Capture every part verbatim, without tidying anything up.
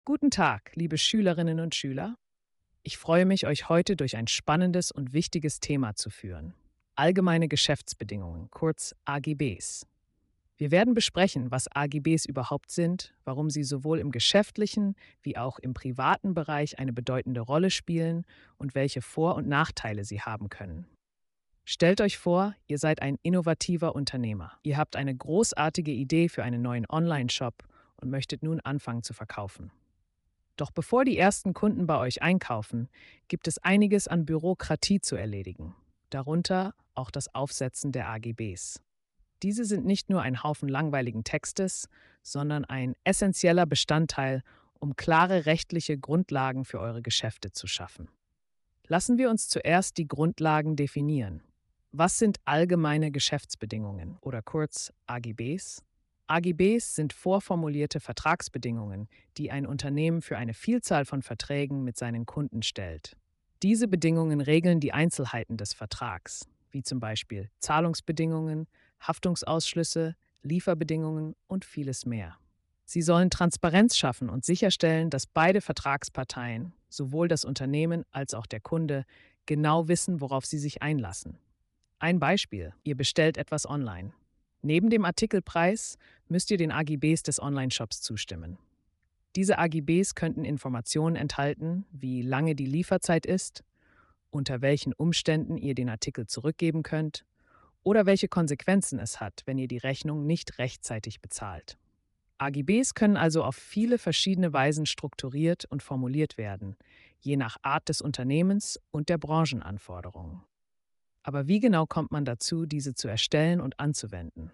Guten Tag, liebe Schülerinnen und Schüler. Ich freue mich, euch heute durch ein spannendes und wichtiges Thema zu führen. Allgemeine Geschäftsbedingungen, kurz A G Bs. Wir werden besprechen, was A G Bs überhaupt sind, warum sie sowohl im geschäftlichen wie auch im privaten Bereich eine bedeutende Rolle spielen und welche Vor- und Nachteile sie haben können. Stellt euch vor, ihr seid ein innovativer Unternehmer. Ihr habt eine großartige Idee für einen neuen Online-Shop und möchtet nun anfangen zu verkaufen. Doch bevor die ersten Kunden bei euch einkaufen, gibt es einiges an Bürokratie zu erledigen, darunter auch das Aufsetzen der A G Bs. Diese sind nicht nur ein Haufen langweiligen Textes, sondern ein essentieller Bestandteil, um klare rechtliche Grundlagen für eure Geschäfte zu schaffen. Lassen wir uns zuerst die Grundlagen definieren. Was sind allgemeine Geschäftsbedingungen oder kurz A G Bs? A G Bs sind vorformulierte Vertragsbedingungen, die ein Unternehmen für eine Vielzahl von Verträgen mit seinen Kunden stellt. Diese Bedingungen regeln die Einzelheiten des Vertrags, wie zum Beispiel Zahlungsbedingungen, Haftungsausschlüsse, Lieferbedingungen und vieles mehr. Sie sollen Transparenz schaffen und sicherstellen, dass beide Vertragsparteien, sowohl das Unternehmen als auch der Kunde, genau wissen, worauf sie sich einlassen. Ein Beispiel: Ihr bestellt etwas online. Neben dem Artikelpreis müsst ihr den A G Bs des Online-Shops zustimmen. Diese A G Bs könnten Informationen enthalten, wie lange die Lieferzeit ist, unter welchen Umständen ihr den Artikel zurückgeben könnt oder welche Konsequenzen es hat, wenn ihr die Rechnung nicht rechtzeitig bezahlt. A G Bs können also auf viele verschiedene Weisen strukturiert und formuliert werden, je nach Art des Unternehmens und der Branchenanforderungen. Aber wie genau kommt man dazu, diese zu erstellen und anzuwenden?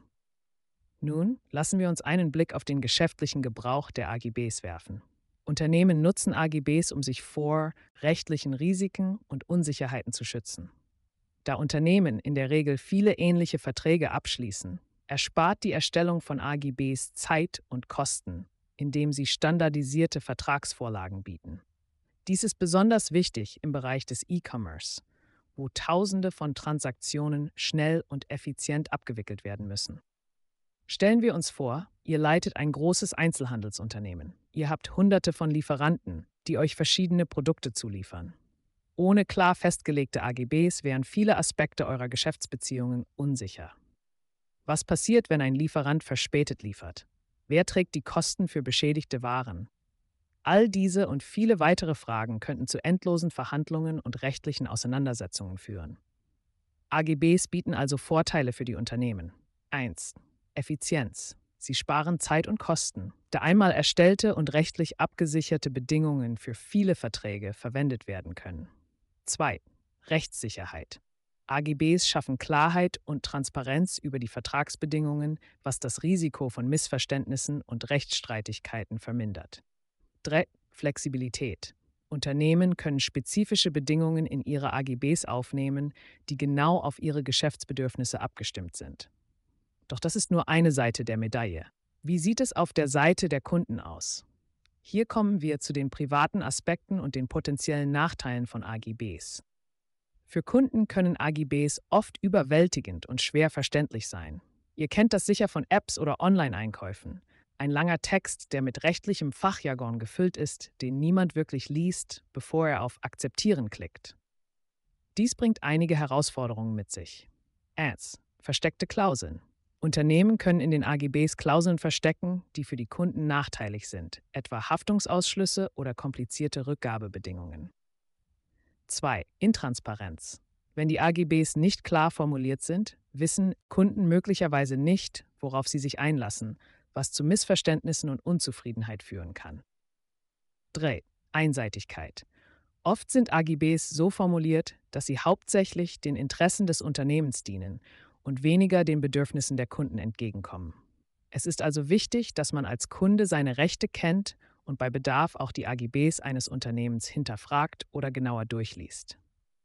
Nun, lassen wir uns einen Blick auf den geschäftlichen Gebrauch der A G Bs werfen. Unternehmen nutzen A G Bs, um sich vor rechtlichen Risiken und Unsicherheiten zu schützen. Da Unternehmen in der Regel viele ähnliche Verträge abschließen, erspart die Erstellung von A G Bs Zeit und Kosten, indem sie standardisierte Vertragsvorlagen bieten. Dies ist besonders wichtig im Bereich des E-Commerce, wo Tausende von Transaktionen schnell und effizient abgewickelt werden müssen. Stellen wir uns vor, ihr leitet ein großes Einzelhandelsunternehmen. Ihr habt Hunderte von Lieferanten, die euch verschiedene Produkte zuliefern. Ohne klar festgelegte A G Bs wären viele Aspekte eurer Geschäftsbeziehungen unsicher. Was passiert, wenn ein Lieferant verspätet liefert? Wer trägt die Kosten für beschädigte Waren? All diese und viele weitere Fragen könnten zu endlosen Verhandlungen und rechtlichen Auseinandersetzungen führen. A G Bs bieten also Vorteile für die Unternehmen. eins. Effizienz. Sie sparen Zeit und Kosten, da einmal erstellte und rechtlich abgesicherte Bedingungen für viele Verträge verwendet werden können. zwei. Rechtssicherheit. A G Bs schaffen Klarheit und Transparenz über die Vertragsbedingungen, was das Risiko von Missverständnissen und Rechtsstreitigkeiten vermindert. drei. Flexibilität. Unternehmen können spezifische Bedingungen in ihre A G Bs aufnehmen, die genau auf ihre Geschäftsbedürfnisse abgestimmt sind. Doch das ist nur eine Seite der Medaille. Wie sieht es auf der Seite der Kunden aus? Hier kommen wir zu den privaten Aspekten und den potenziellen Nachteilen von A G Bs. Für Kunden können A G Bs oft überwältigend und schwer verständlich sein. Ihr kennt das sicher von Apps oder Online-Einkäufen. Ein langer Text, der mit rechtlichem Fachjargon gefüllt ist, den niemand wirklich liest, bevor er auf Akzeptieren klickt. Dies bringt einige Herausforderungen mit sich. Erstens. Versteckte Klauseln. Unternehmen können in den A G Bs Klauseln verstecken, die für die Kunden nachteilig sind, etwa Haftungsausschlüsse oder komplizierte Rückgabebedingungen. zwei. Intransparenz. Wenn die A G Bs nicht klar formuliert sind, wissen Kunden möglicherweise nicht, worauf sie sich einlassen, was zu Missverständnissen und Unzufriedenheit führen kann. drei. Einseitigkeit. Oft sind A G Bs so formuliert, dass sie hauptsächlich den Interessen des Unternehmens dienen und weniger den Bedürfnissen der Kunden entgegenkommen. Es ist also wichtig, dass man als Kunde seine Rechte kennt und bei Bedarf auch die A G Bs eines Unternehmens hinterfragt oder genauer durchliest.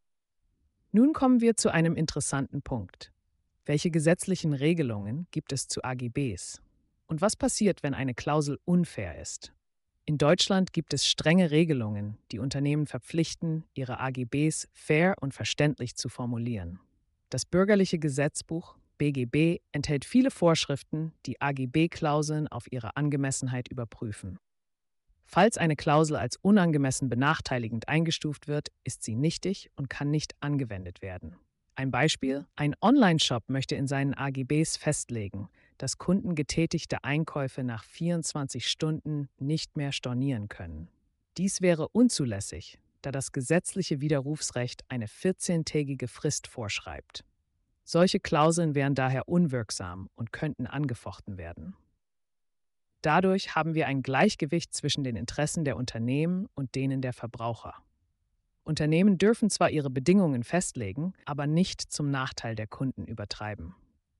Nun kommen wir zu einem interessanten Punkt. Welche gesetzlichen Regelungen gibt es zu A G Bs? Und was passiert, wenn eine Klausel unfair ist? In Deutschland gibt es strenge Regelungen, die Unternehmen verpflichten, ihre A G Bs fair und verständlich zu formulieren. Das Bürgerliche Gesetzbuch B G B enthält viele Vorschriften, die A G B-Klauseln auf ihre Angemessenheit überprüfen. Falls eine Klausel als unangemessen benachteiligend eingestuft wird, ist sie nichtig und kann nicht angewendet werden. Ein Beispiel: Ein Online-Shop möchte in seinen A G Bs festlegen, dass Kunden getätigte Einkäufe nach vierundzwanzig Stunden nicht mehr stornieren können. Dies wäre unzulässig, da das gesetzliche Widerrufsrecht eine vierzehntägige Frist vorschreibt. Solche Klauseln wären daher unwirksam und könnten angefochten werden. Dadurch haben wir ein Gleichgewicht zwischen den Interessen der Unternehmen und denen der Verbraucher. Unternehmen dürfen zwar ihre Bedingungen festlegen, aber nicht zum Nachteil der Kunden übertreiben.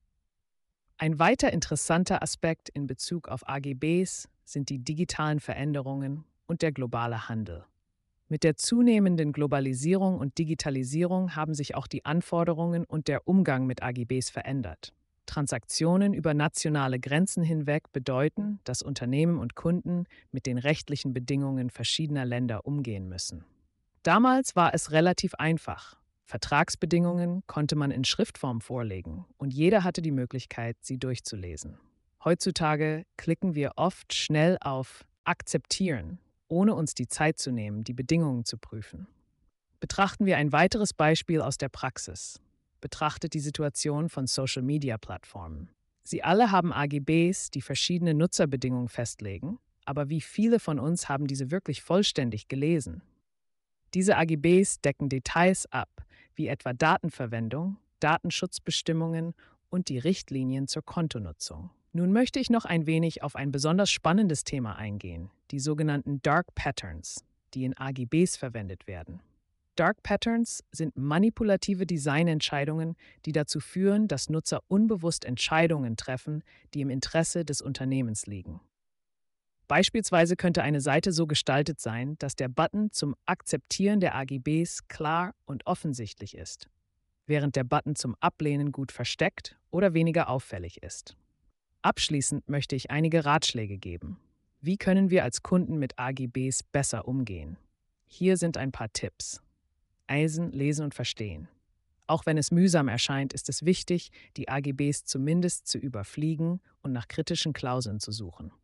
Ein weiter interessanter Aspekt in Bezug auf A G Bs sind die digitalen Veränderungen und der globale Handel. Mit der zunehmenden Globalisierung und Digitalisierung haben sich auch die Anforderungen und der Umgang mit A G Bs verändert. Transaktionen über nationale Grenzen hinweg bedeuten, dass Unternehmen und Kunden mit den rechtlichen Bedingungen verschiedener Länder umgehen müssen. Damals war es relativ einfach. Vertragsbedingungen konnte man in Schriftform vorlegen und jeder hatte die Möglichkeit, sie durchzulesen. Heutzutage klicken wir oft schnell auf Akzeptieren, ohne uns die Zeit zu nehmen, die Bedingungen zu prüfen. Betrachten wir ein weiteres Beispiel aus der Praxis. Betrachtet die Situation von Social-Media-Plattformen. Sie alle haben A G Bs, die verschiedene Nutzerbedingungen festlegen, aber wie viele von uns haben diese wirklich vollständig gelesen? Diese A G Bs decken Details ab, wie etwa Datenverwendung, Datenschutzbestimmungen und die Richtlinien zur Kontonutzung. Nun möchte ich noch ein wenig auf ein besonders spannendes Thema eingehen, die sogenannten Dark Patterns, die in A G Bs verwendet werden. Dark Patterns sind manipulative Designentscheidungen, die dazu führen, dass Nutzer unbewusst Entscheidungen treffen, die im Interesse des Unternehmens liegen. Beispielsweise könnte eine Seite so gestaltet sein, dass der Button zum Akzeptieren der A G Bs klar und offensichtlich ist, während der Button zum Ablehnen gut versteckt oder weniger auffällig ist. Abschließend möchte ich einige Ratschläge geben. Wie können wir als Kunden mit A G Bs besser umgehen? Hier sind ein paar Tipps. Eisen, lesen und verstehen. Auch wenn es mühsam erscheint, ist es wichtig, die A G Bs zumindest zu überfliegen und nach kritischen Klauseln zu suchen.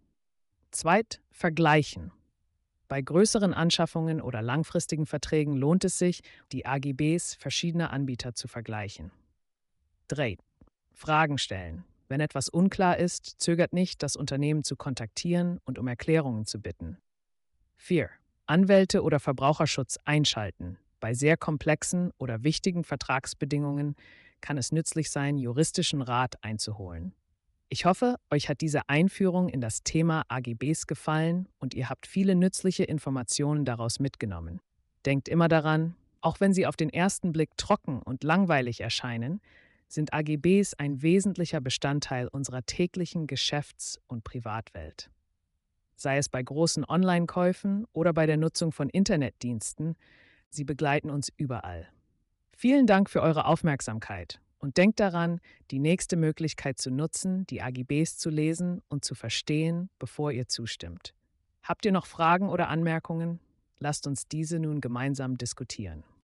Zweit, vergleichen. Bei größeren Anschaffungen oder langfristigen Verträgen lohnt es sich, die A G Bs verschiedener Anbieter zu vergleichen. Drei, Fragen stellen. Wenn etwas unklar ist, zögert nicht, das Unternehmen zu kontaktieren und um Erklärungen zu bitten. Vier, Anwälte oder Verbraucherschutz einschalten. Bei sehr komplexen oder wichtigen Vertragsbedingungen kann es nützlich sein, juristischen Rat einzuholen. Ich hoffe, euch hat diese Einführung in das Thema A G Bs gefallen und ihr habt viele nützliche Informationen daraus mitgenommen. Denkt immer daran, auch wenn sie auf den ersten Blick trocken und langweilig erscheinen, sind A G Bs ein wesentlicher Bestandteil unserer täglichen Geschäfts- und Privatwelt. Sei es bei großen Online-Käufen oder bei der Nutzung von Internetdiensten, sie begleiten uns überall. Vielen Dank für eure Aufmerksamkeit und denkt daran, die nächste Möglichkeit zu nutzen, die A G Bs zu lesen und zu verstehen, bevor ihr zustimmt. Habt ihr noch Fragen oder Anmerkungen? Lasst uns diese nun gemeinsam diskutieren.